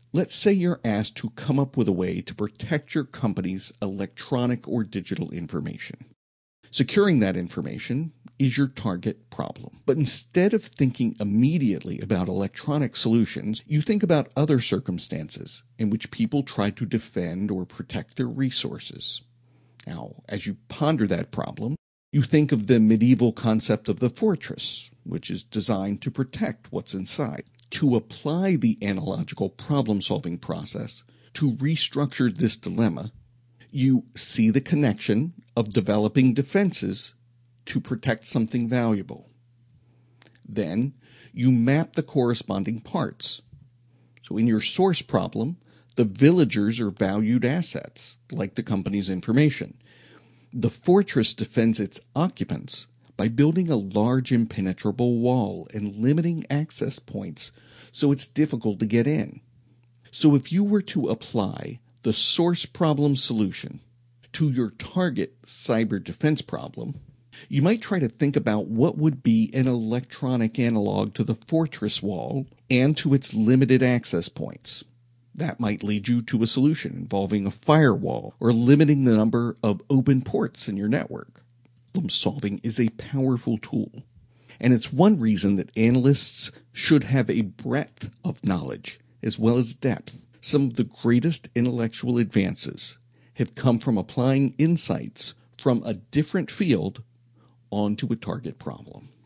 Let's say you're asked to come up with a way to protect your company's electronic or digital information. Securing that information is your target problem. But instead of thinking immediately about electronic solutions, you think about other circumstances in which people try to defend or protect their resources. Now, as you ponder that problem, you think of the medieval concept of the fortress, which is designed to protect what's inside. To apply the analogical problem-solving process to restructure this dilemma, you see the connection of developing defenses to protect something valuable. Then you map the corresponding parts. So in your source problem, the villagers are valued assets, like the company's information. The fortress defends its occupants by building a large impenetrable wall and limiting access points so it's difficult to get in. So if you were to apply the source problem solution to your target cyber defense problem, you might try to think about what would be an electronic analog to the fortress wall and to its limited access points. That might lead you to a solution involving a firewall or limiting the number of open ports in your network. Problem solving is a powerful tool, and it's one reason that analysts should have a breadth of knowledge as well as depth. Some of the greatest intellectual advances have come from applying insights from a different field onto a target problem.